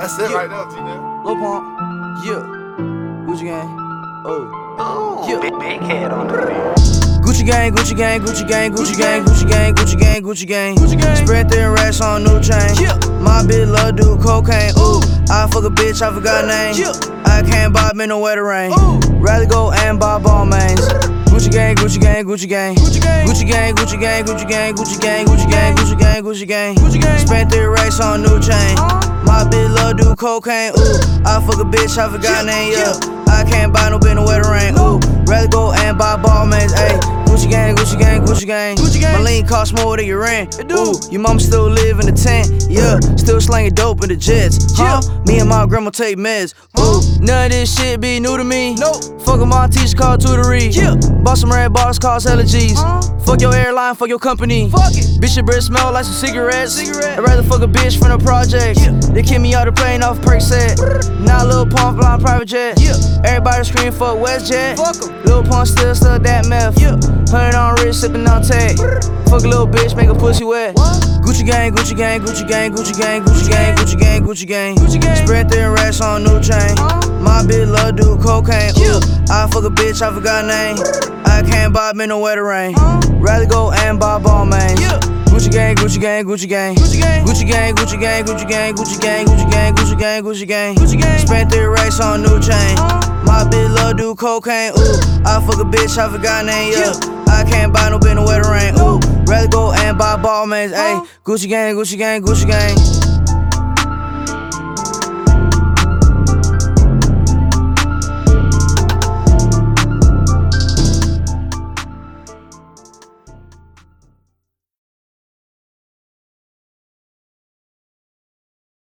That's it right there, G-Nell. Lil Pump, yeah. Gucci gang, oh, yeah. Big head on the beat. Gucci gang, Gucci gang, Gucci gang, Gucci gang, Gucci gang, Gucci gang, Gucci gang, Gucci gang. Spread thin racks on new chain. Yeah. My bitch love do cocaine. Ooh, I fuck a bitch, I forgot name. Yeah. I can't buy me no wetter rain. Ooh. Rather go and buy ball mains. Gucci gang, Gucci gang, Gucci gang, Gucci gang, Gucci gang, Gucci gang, Gucci gang, Gucci gang, Gucci gang, Gucci gang, Gucci gang, Gucci gang. Spent 3 racks on new chain. My bitch love do cocaine. Ooh, I fuck a bitch, I forgot name. Yeah, I can't buy no bitch no wetter rain. Ooh, rather go and buy ball mains. Ayy, Gucci gang, Gucci gang, Gucci gang, Gucci gang. My lean cost more than your rent. Ooh, your mama still live in the tent. Yeah, still slanging dope in the jets. Huh? Me and my grandma take meds. Ooh, none of this shit be new to me. Nope. Fuck with my teacher called tutory. Yeah. Bought some red bars, cost hella G's. Fuck your airline, fuck your company. Fuck it. Bitch, your breath smell like some cigarettes. I'd rather fuck a bitch from the project. Yeah. They kick me out the plane off perk set. Now Lil Pump flying private jet. Yeah. Everybody scream fuck WestJet. Fuck em. Lil Pump still stuck that meth. Yeah. 100 on wrist, sippin' on tag. Fuck a little bitch, make a pussy wet. What? Gucci gang, Gucci gang, Gucci gang, Gucci gang, Gucci gang, Gucci gang, Gucci gang, Gucci gang. Spread thin racks on new chain. My bitch love do cocaine. Ooh, I fuck a bitch, I forgot name. I can't buy me no wetter rain. Rather go and buy ball mains. Gucci gang, Gucci gang, Gucci gang, Gucci gang, Gucci gang, Gucci gang, Gucci gang, Gucci gang, Gucci gang, Gucci gang, Gucci gang, Gucci gang. Spent 3 racks on new chain. My bitch love do cocaine. Ooh, I fuck a bitch, I forgot name. Yeah, I can't buy no bitch no wetter rain. Ooh, rather go and buy ball mains. Ayy, Gucci gang, Gucci gang, Gucci gang.